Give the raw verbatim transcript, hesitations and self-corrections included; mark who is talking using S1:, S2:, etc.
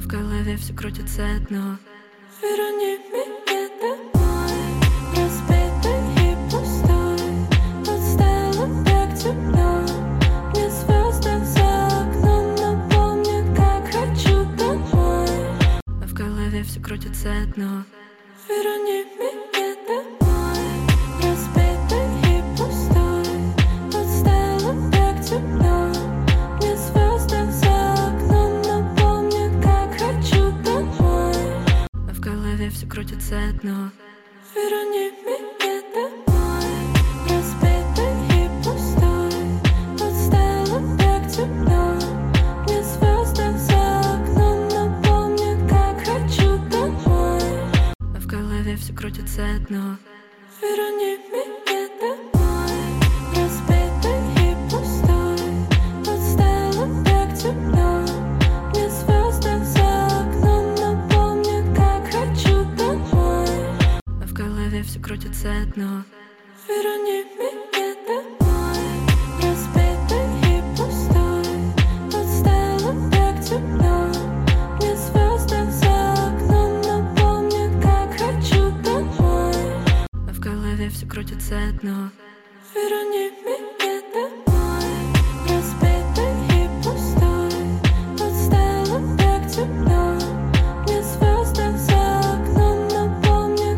S1: голове все крутится одно.
S2: Верни меня домой, разбитый и пустой. Тут стало так темно, мне звезды за окном напомнят, как хочу домой.
S1: А в голове все крутится одно.
S2: Верни меня домой, разбитый и пустой. Тут стало так темно, мне звезды за окном напомнят, как хочу домой.
S1: А в голове все крутится одно.
S2: Верни меня домой, разбитый и пустой. Тут стало так темно, мне звезды за окном напомнят, как хочу домой.
S1: А в голове все крутится одно.
S2: Верни меня домой, разбитый и пустой. Тут стало так темно, мне звезды за окном напомнят, как хочу домой.
S1: А в голове все крутится одно.
S2: Верни меня домой, разбитый и пустой. Тут стало так темно, мне звезды за окном напомнят, как хочу домой.
S1: А в голове все крутится одно.